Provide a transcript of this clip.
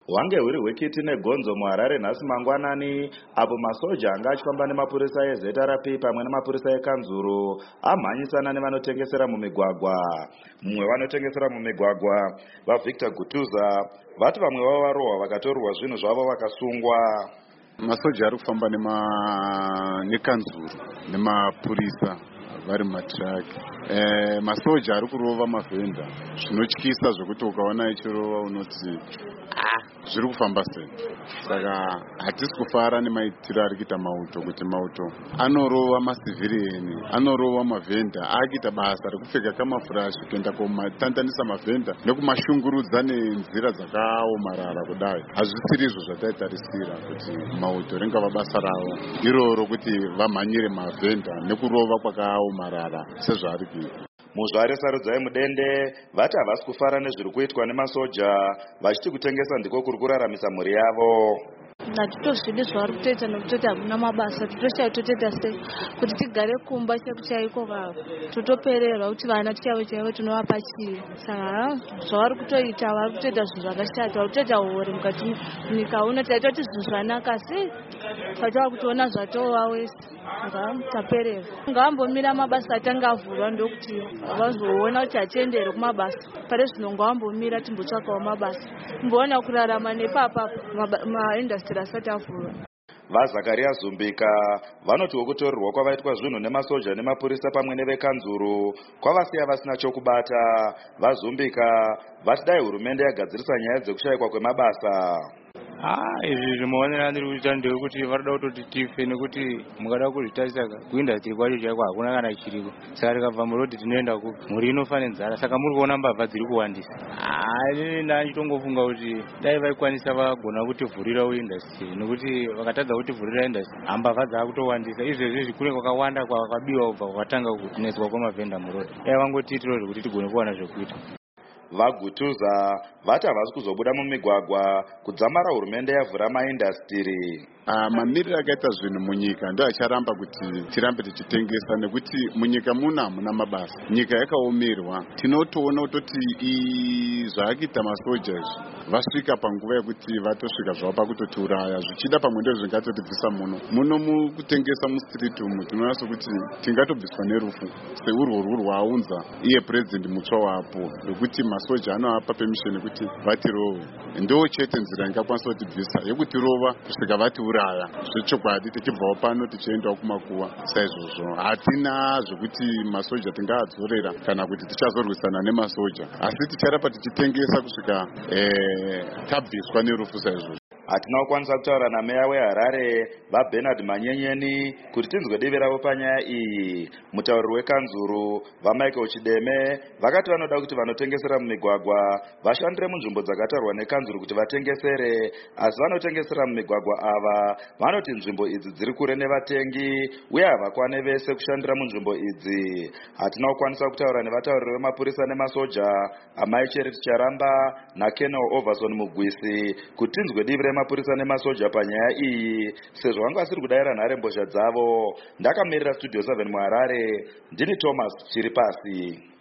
Wange huri hwekiti negonzo muHarare nhasi mangwanani, apo masoja anga achifamba nemapurisa eZRP pamwe nemapurisa ekanzuru amhanyisana nevanotengesera mumigwagwa. Mumwe vanotengesera mumigwagwa vaVictor Gutuza vati vamwe vavo varohwa vakatorwa zvinhu zvavo vakasungwa. Masoja ari kufamba nekanzuru nemapurisa vari mumatiraki. Masoja ari kurova mavhenda zvinotyisa zvokuti ukaona ichirova unoti zviri kufamba sei. Saka hatisi kufara nemaitiro ari kuita mauto, kuti mauto anorova masivhirieni, anorova mavhenda, akuita basa rekupfeka kamafurashi kuenda kumatandanisa mavhenda nekumashungurudza nenzira dzakaomarara kudai. Hazvisiri izvo zvataitarisira kuti mauto ringava basa ravo iroro kuti vamhanyire mavhenda nekurova kwakaomarara sezvaari kuita. Muzvare sarudzai mudende vati havasi kufara nezviri kuitwa nemasoja, vachiti kutengesa ndiko kuri kuraramisa mhuri yavo. Hatitozvidi zvavari kutoita nekutoti hakuna mabasa, tototoita sei kuti tigare kumba chaiko totopererwa kuti vana chaivo tinovapa chii. Saka zvavari kutoita vari kutoita zvinhu zvakashata, vari kutoita uori mukati munyika uno. Taita kuti zvinhu zvanaka sei patava kutoona zvatova wese tapererwa. Ngavambomira mabasa atanga avhurwa ndokuti vazoona kuti hatiendere kumabasa. Pare zvino ngavambomira timbotsvakawo mabasa, timboona kurarama nepapa maindastri asati avhurwa. VaZakaria Zumbika vanoti wokutorerwa kwavaitwa zvinhu nemasoja nemapurisa pamwe nevekanzuru kwavasiya vasina chokubata. VaZumbika vati dai hurumende yagadzirisa nyaya dzekushayikwa kwemabasa. Izvi zvimaonera ndiri kuita ndekuti varida kutoti tife, nekuti mukada kuzvitarisa kuindastri kwacho chaiko hakuna kana chiriko. Saka tikabva murodhi tinoenda kupi? Mhuri inofa nenzara. Saka muri kuona mbavha dziri kuwandisa. Ndachitongofunga kuti dai vaikwanisa vagona kutivhurirawo indastri, nekuti vakatadza kutivhurira indastri mbavha dzaakutowandisa. Izvezvi kune kwakawanda kwakabiwa kubva kwatanga kunetswa kwemavhenda murodhi. Dai vangotiitirawo zvekuti tigone kuwana zvekuita. VaGutuza vati havasi kuzobuda mumigwagwa kudzamara hurumende yavhura maindastiri. Mamiriro akaita zvinhu munyika ndo acharamba kuti tirambe tichitengesa, nekuti munyika hamuna mabasa, nyika yakaomerwa. Tinotoona kutoti zvaakuita masoja izvi vasvika panguva yekuti vatosvika zvavo pakutotiuraya, zvichida pamwe ndo zvingatotibvisa muno mukutengesa mustriti umu. Tinoona sokuti tingatobviswa nerufu seurworwu rwaaunza iye purezidendi mutsva wapo, nekuti masoja anovapa permission yekuti vatirove. Ndo chete nzira ingakwanisa kutibvisa yekutirova kusvika vatiuraya. Zvechokwadi tichibvawo pano tichiendawo kumakuva. Saizvozvo hatina zvokuti masoja tingaadzorera kana kuti tichazorwisana nemasoja, asi ticharapa tichitengesa kusvika tabviswa nerufu. Saizvozvo hatina kukwanisa kutaura nameya weHarare vaBernard Manyenyeni kuti tinzwe divi ravo panyaya iyi. Mutauriri wekanzuru vaMichael Chideme vakati vanoda kuti vanotengesera mumigwagwa vashandire munzvimbo dzakatarwa nekanzuru kuti vatengesere, asi vanotengesera mumigwagwa ava vanoti nzvimbo idzi dziri kure nevatengi uye havakwane vese kushandira munzvimbo idzi. Hatina kukwanisa kutaura nevatauriri vemapurisa nemasoja Amai Charity Charamba naKenel Overson Mugwisi kuti tinzwe divi remapurisa nemasoja panyaya iyi, sezvo vanga vasiri kudayira nhare mbozha dzavo. Ndakamirira Studio 7 muHarare, ndini Thomas Chiripasi.